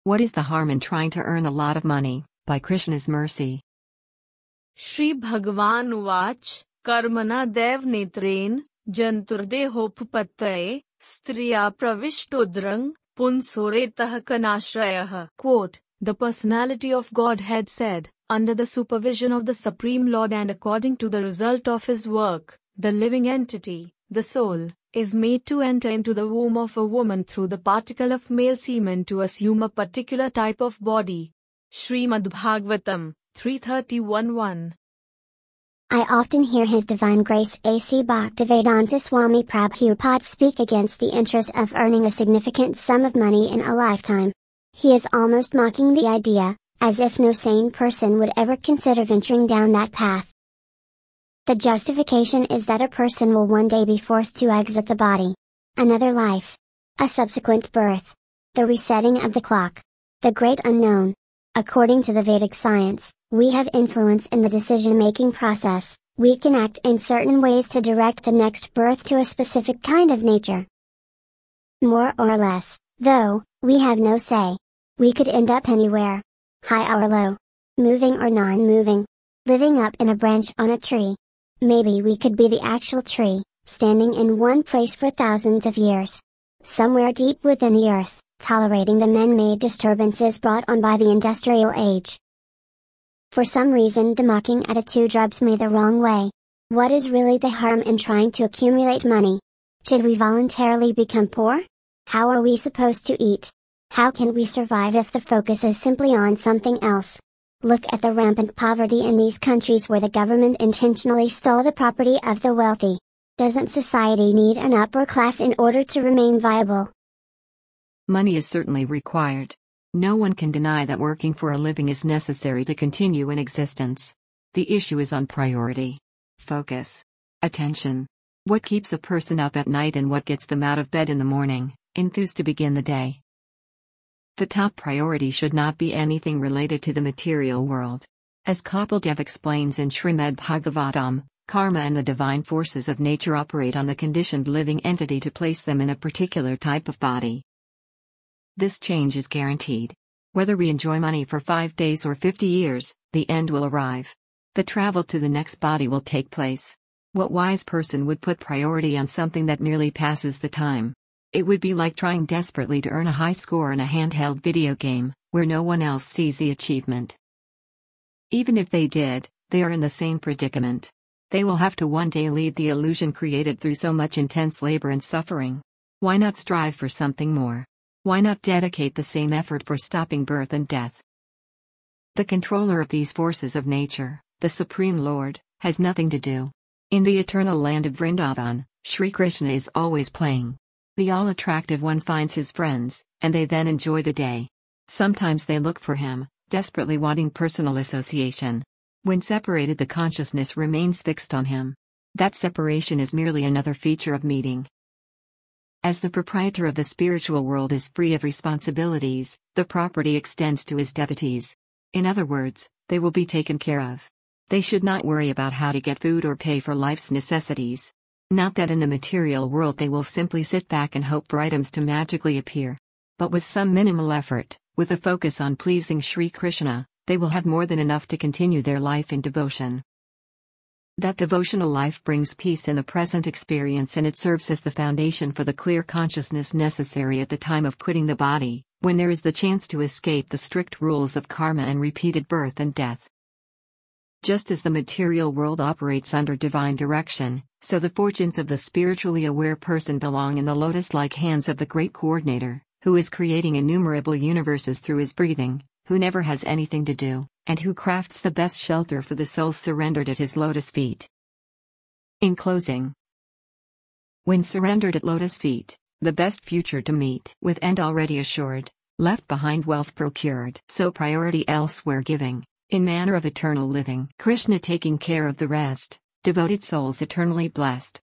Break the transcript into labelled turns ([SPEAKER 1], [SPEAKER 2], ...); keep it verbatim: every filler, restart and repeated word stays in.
[SPEAKER 1] What is the harm in trying to earn a lot of money, by Krishna's mercy?
[SPEAKER 2] Shri Bhagavan Uvach, Karmana Dev Netren, Janturdehopattaye, Striya Pravishtodrang, Punsoretah Kanashrayah. Quote, the personality of Godhead said, under the supervision of the Supreme Lord and according to the result of his work, the living entity, the soul, is made to enter into the womb of a woman through the particle of male semen to assume a particular type of body. Srimad Bhagavatam, three thirty-one one.
[SPEAKER 3] I often hear His Divine Grace A C Bhaktivedanta Swami Prabhupada speak against the interest of earning a significant sum of money in a lifetime. He is almost mocking the idea, as if no sane person would ever consider venturing down that path. The justification is that a person will one day be forced to exit the body. Another life. A subsequent birth. The resetting of the clock. The great unknown. According to the Vedic science, we have influence in the decision-making process. We can act in certain ways to direct the next birth to a specific kind of nature. More or less, though, we have no say. We could end up anywhere. High or low. Moving or non-moving. Living up in a branch on a tree. Maybe we could be the actual tree, standing in one place for thousands of years. Somewhere deep within the earth, tolerating the man-made disturbances brought on by the industrial age. For some reason the mocking attitude rubs me the wrong way. What is really the harm in trying to accumulate money? Should we voluntarily become poor? How are we supposed to eat? How can we survive if the focus is simply on something else? Look at the rampant poverty in these countries where the government intentionally stole the property of the wealthy. Doesn't society need an upper class in order to remain viable?
[SPEAKER 1] Money is certainly required. No one can deny that working for a living is necessary to continue in existence. The issue is on priority. Focus. Attention. What keeps a person up at night and what gets them out of bed in the morning, enthused to begin the day? The top priority should not be anything related to the material world. As Kapil Dev explains in Srimad Bhagavatam, karma and the divine forces of nature operate on the conditioned living entity to place them in a particular type of body. This change is guaranteed. Whether we enjoy money for five days or fifty years, the end will arrive. The travel to the next body will take place. What wise person would put priority on something that merely passes the time? It would be like trying desperately to earn a high score in a handheld video game, where no one else sees the achievement. Even if they did, they are in the same predicament. They will have to one day leave the illusion created through so much intense labor and suffering. Why not strive for something more? Why not dedicate the same effort for stopping birth and death? The controller of these forces of nature, the Supreme Lord, has nothing to do. In the eternal land of Vrindavan, Sri Krishna is always playing. The all-attractive one finds his friends, and they then enjoy the day. Sometimes they look for him, desperately wanting personal association. When separated, the consciousness remains fixed on him. That separation is merely another feature of meeting. As the proprietor of the spiritual world is free of responsibilities, the property extends to his devotees. In other words, they will be taken care of. They should not worry about how to get food or pay for life's necessities. Not that in the material world they will simply sit back and hope for items to magically appear. But with some minimal effort, with a focus on pleasing Sri Krishna, they will have more than enough to continue their life in devotion. That devotional life brings peace in the present experience, and it serves as the foundation for the clear consciousness necessary at the time of quitting the body, when there is the chance to escape the strict rules of karma and repeated birth and death. Just as the material world operates under divine direction, so the fortunes of the spiritually aware person belong in the lotus-like hands of the great coordinator, who is creating innumerable universes through his breathing, who never has anything to do, and who crafts the best shelter for the souls surrendered at his lotus feet. In closing, when surrendered at lotus feet, the best future to meet with end already assured, left behind wealth procured, so priority elsewhere giving, in manner of eternal living, Krishna taking care of the rest, devoted souls eternally blessed.